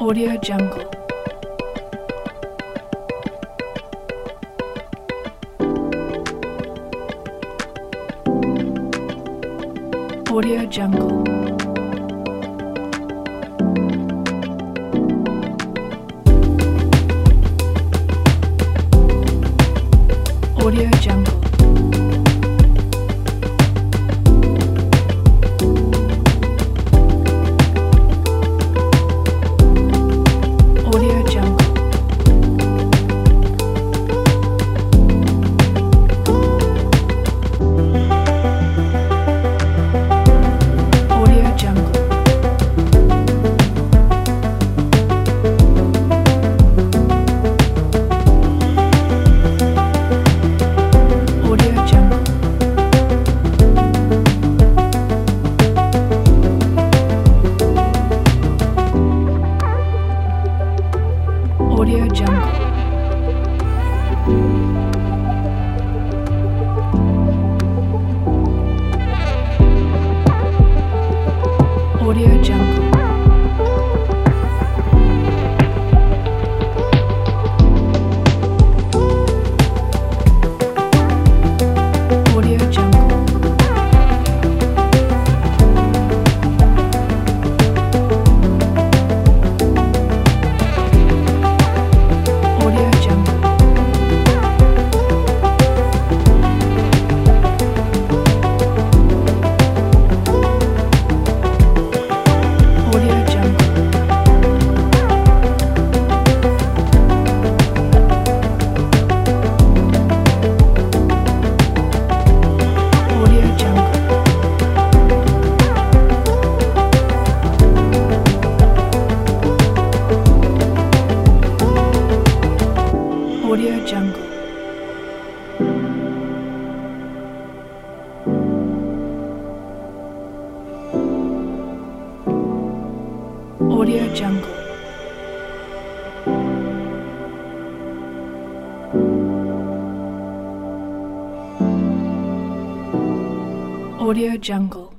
Audio Jungle. Audio Jungle. Audio Jungle. Audio Jungle. Audio Jungle. Audio Jungle. Audio Jungle. Audio Jungle. Audio Jungle. Audio Jungle. Audio Jungle. Audio Jungle. Audio Jungle. Audio Jungle. Audio Jungle.